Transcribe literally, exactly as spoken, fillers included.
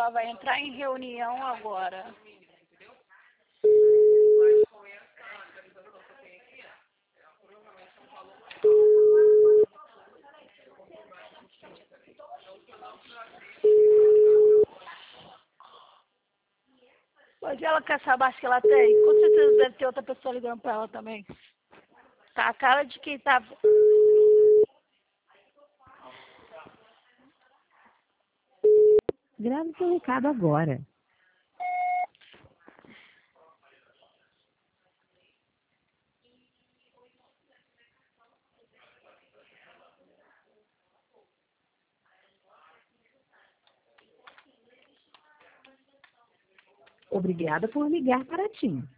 ela vai entrar em reunião agora. Mas ela quer saber se ela tem. Com certeza deve ter outra pessoa ligando pra ela também. Tá a cara de quem tá... Grave seu recado agora. Obrigada por ligar para a TIM.